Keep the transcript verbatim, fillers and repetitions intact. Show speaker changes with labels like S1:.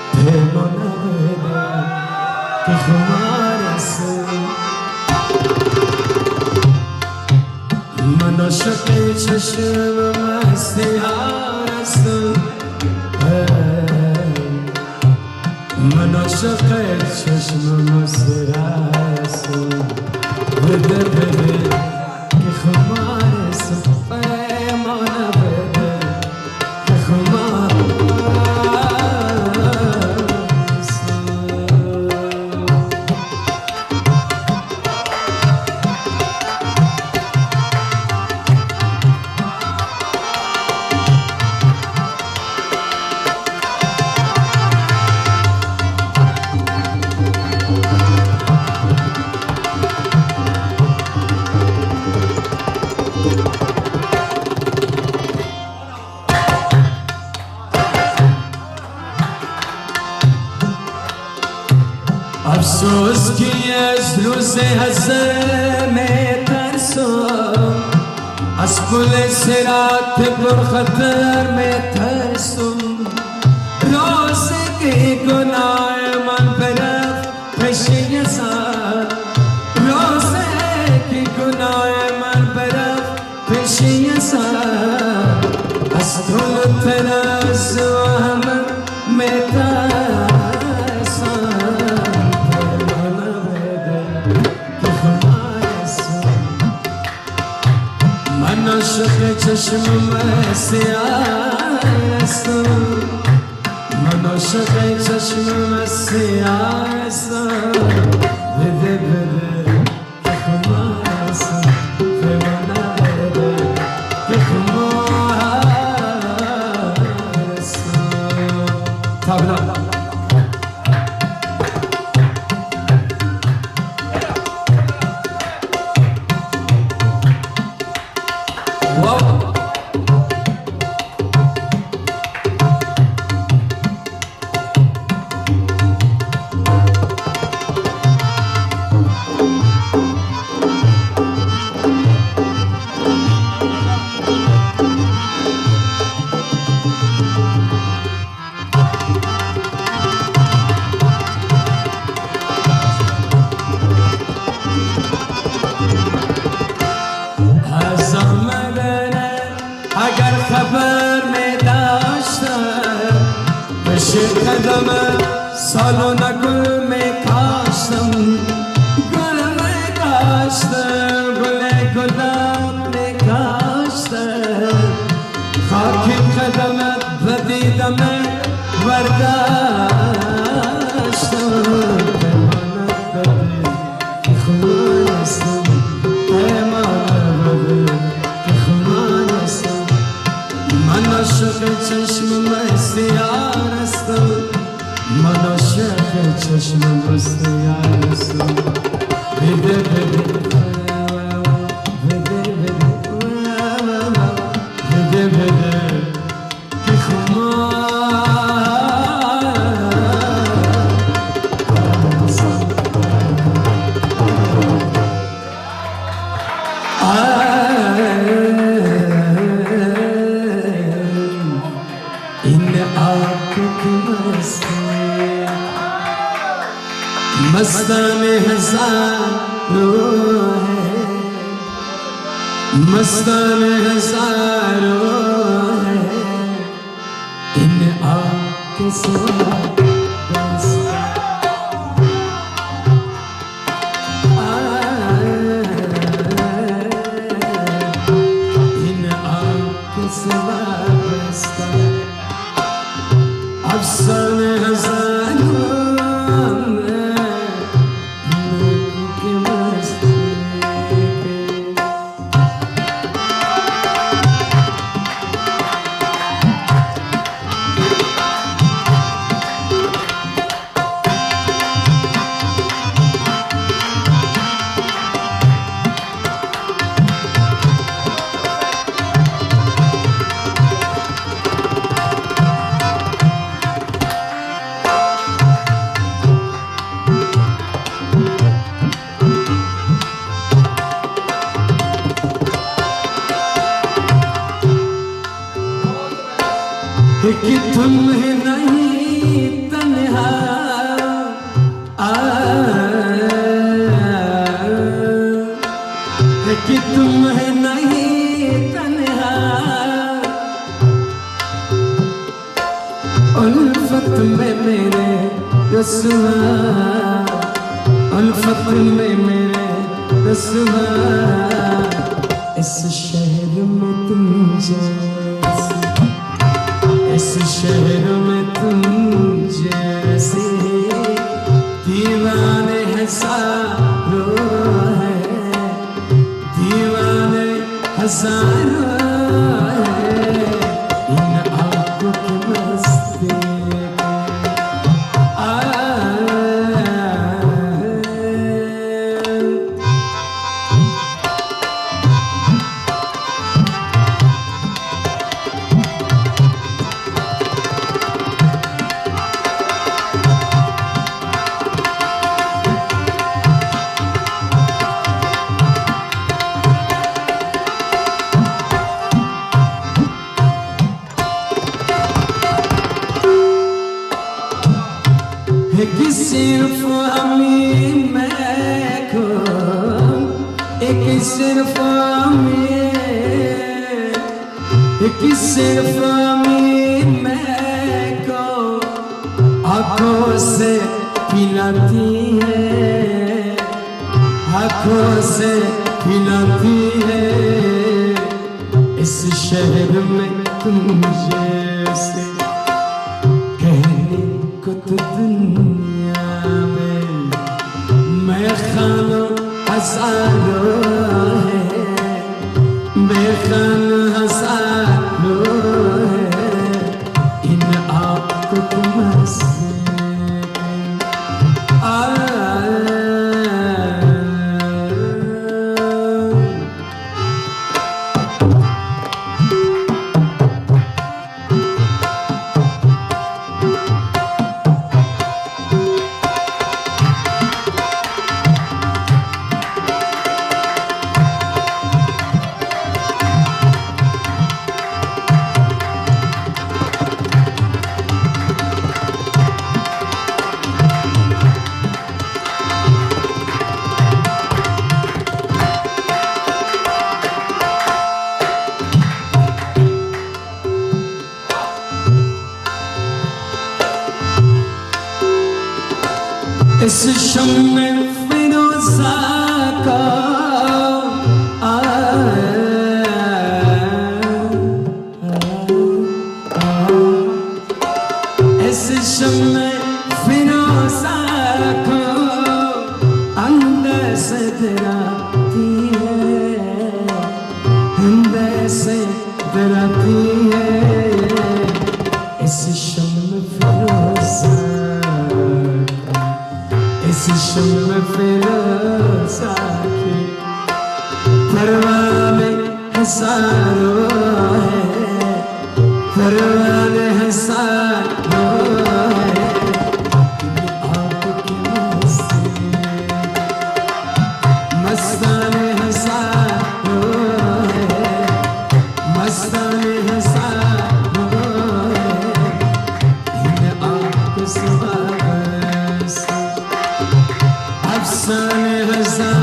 S1: پیمانه بده که خمارسم من عاشق چشم مستی هستم من عاشق چشم مستی هستم بده بده که خمارسم پیمانه بده که خمارسم افسوس که از روز هزار میترسم از پل صراط پرخطر میترسم روزی که گناه من برفت پیش یزار روزی که گناه من برفت پیش یزار از طول تراز و همه میترسم من عاشق چشم مستی هستم من عاشق چشم مستی هستم بده بده که خمارسم پیمانه بده که خمارسم تبلا اگر خبر می داشتم پیش قدم سالونه گل می کاشتم گل می کاشتم گل گلم می کاشتم خاک قدمت بدیدم برداشتم پیمانت بده که خمارسم پیمانت بده که خمارسم من عاشق چشم مستی هستم من عاشق چشم مستی هستم بده بده بده بده بده بده که خمارسم मस्तान हजारों है मस्तान हजारों है इन आँखों से इन आँखों से वाबस्ता अफसाने हजारों कि तुम नहीं तने उल्फत में मेरे रसवा, उल्फत में मेरे रसवा, इस शहर में तुम जैसे, इस शहर में तुम जैसे दीवाने हजारों है, दीवाने हजारों है, इन आंखों की मस्ती एक सिर्फ हमें मैं को, एक सिर्फ हमें, एक सिर्फ हमें मैं को आँखों से पिलाती है, आँखों से पिलाती है, इस शहर में तुम जैसे कहने को तो दुनिया में मैं खाना हजारों है, मैं खाना हजारों है, इन आँखों को मस्ती आ इस शम्मे फिरोज़ा का आ, आ, इस शम्मे फिरोज़ा को अंदर से डराती है, अंदर से डराती है, इस शम्मे फिरोज़ा, इस शम्मे फिरोज़ा की परवाने हजारों है, परवाने हजारों है, आँखों की मस्ती मस्ताने हजारों है, मस्ताने हजारों है, इन आँखों से अफसाने हज़ार